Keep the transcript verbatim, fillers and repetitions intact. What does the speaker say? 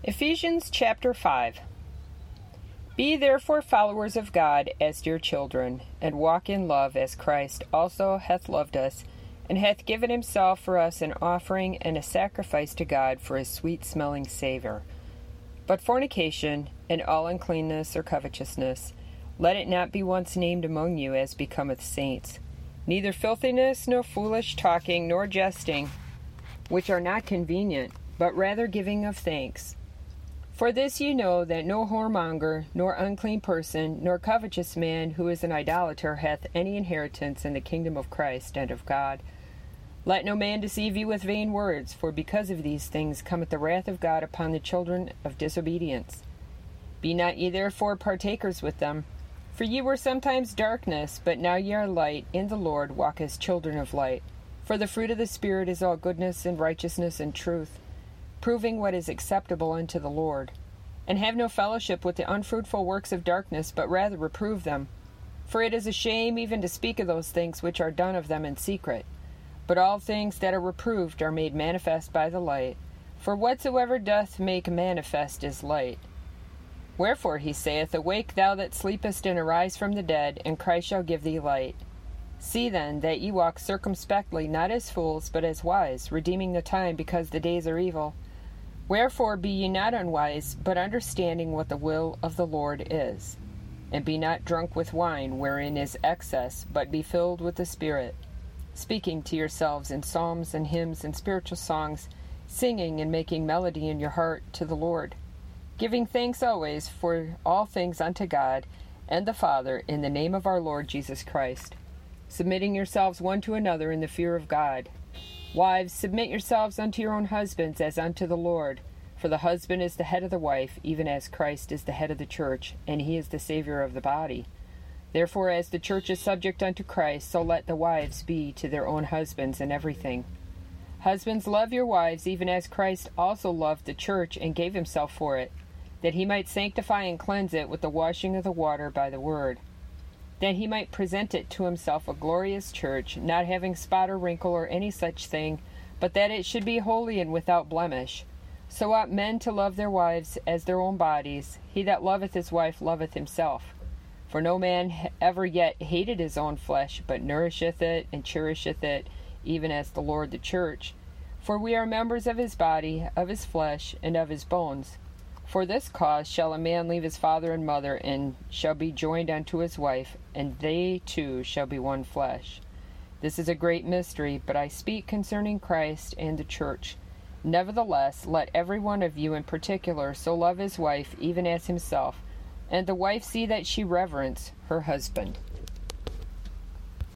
Ephesians chapter five. Be therefore followers of God as dear children, and walk in love as Christ also hath loved us, and hath given himself for us an offering and a sacrifice to God for a sweet-smelling savour. But fornication, and all uncleanness or covetousness, let it not be once named among you as becometh saints, neither filthiness, nor foolish talking, nor jesting, which are not convenient, but rather giving of thanks. For this ye know, that no whoremonger, nor unclean person, nor covetous man who is an idolater hath any inheritance in the kingdom of Christ and of God. Let no man deceive you with vain words, for because of these things cometh the wrath of God upon the children of disobedience. Be not ye therefore partakers with them. For ye were sometimes darkness, but now ye are light in the Lord. Walk as children of light. For the fruit of the Spirit is all goodness and righteousness and truth, proving what is acceptable unto the Lord. And have no fellowship with the unfruitful works of darkness, but rather reprove them. For it is a shame even to speak of those things which are done of them in secret. But all things that are reproved are made manifest by the light. For whatsoever doth make manifest is light. Wherefore he saith, Awake thou that sleepest, and arise from the dead, and Christ shall give thee light. See then that ye walk circumspectly, not as fools, but as wise, redeeming the time, because the days are evil. Wherefore be ye not unwise, but understanding what the will of the Lord is. And be not drunk with wine, wherein is excess, but be filled with the Spirit, speaking to yourselves in psalms and hymns and spiritual songs, singing and making melody in your heart to the Lord, giving thanks always for all things unto God and the Father, in the name of our Lord Jesus Christ, submitting yourselves one to another in the fear of God. Wives, submit yourselves unto your own husbands as unto the Lord. For the husband is the head of the wife, even as Christ is the head of the church, and he is the Savior of the body. Therefore, as the church is subject unto Christ, so let the wives be to their own husbands in everything. Husbands, love your wives, even as Christ also loved the church and gave himself for it, that he might sanctify and cleanse it with the washing of the water by the word, that he might present it to himself a glorious church, not having spot or wrinkle or any such thing, but that it should be holy and without blemish. So ought men to love their wives as their own bodies. He that loveth his wife loveth himself. For no man ever yet hated his own flesh, but nourisheth it and cherisheth it, even as the Lord the church. For we are members of his body, of his flesh, and of his bones. For this cause shall a man leave his father and mother, and shall be joined unto his wife, and they two shall be one flesh. This is a great mystery, but I speak concerning Christ and the church. Nevertheless, let every one of you in particular so love his wife, even as himself, and the wife see that she reverence her husband.